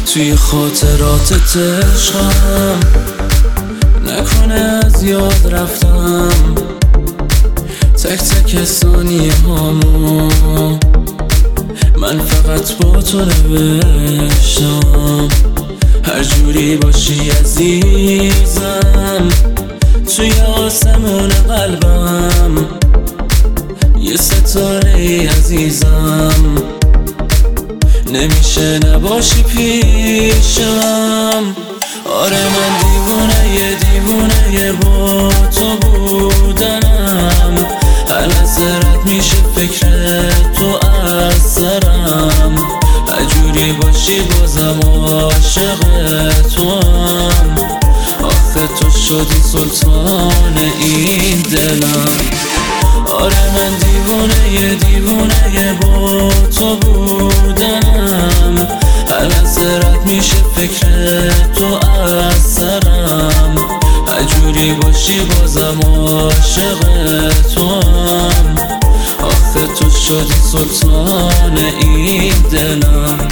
توی خاطراتت عشقم، نکنه از یاد رفتم تک تک ثانیه هامو. من فقط با تو نوشتم هر جوری باشی عزیزم، توی آسمون قلبم یه ستاره ای عزیزم، نمیشه نباشی پیشم. آره من دیوونه با تو بودنم، هر لحظه رد میشه فکر تو از سرم، عجوری باشی بازم عاشق تو هم. آخه تو شدی سلطان این دلم. آره من دیوونه با تو بودنم، هر لحظه رد میشه فکر تو از سرم، عجوری باشی بازم عاشق تو هم. آخه تو شدی سلطان این دلم.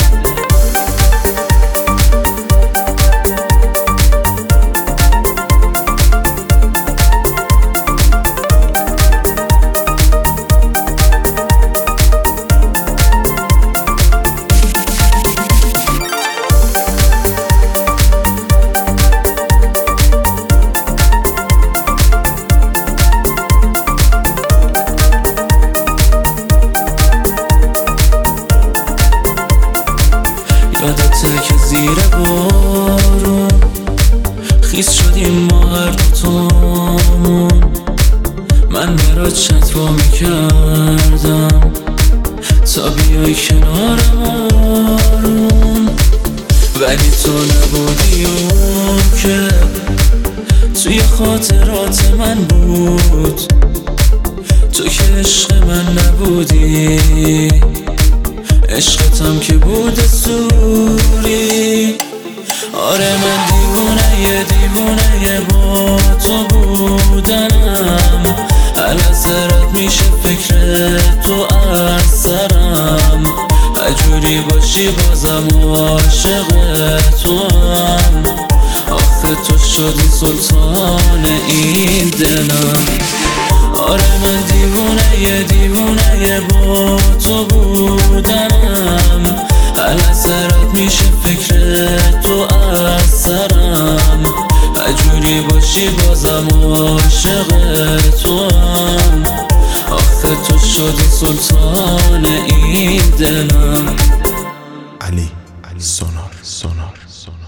یادته که زیر بارون خیس شدیم ما هر دوتامون، من برات چت وا میکردم تا بیای کنارم آروم، ولی تو نبودی اون که توی خاطرات من بود، تو که عشق من نبودی، عشقتم که بود سوری. آره من دیوونه با تو بودنم، هر لحظه رد میشه فکر تو از سرم، عجوری باشی بازم عاشق تو هم. آخه تو شدی سلطان این دلم. آره من دیوونه با تو بودنم، هر لحظه رد میشه فکر تو از سرم، عجوری باشی بازم عاشق تو هم. آخه تو شدی سلطان این دلم. علی سونار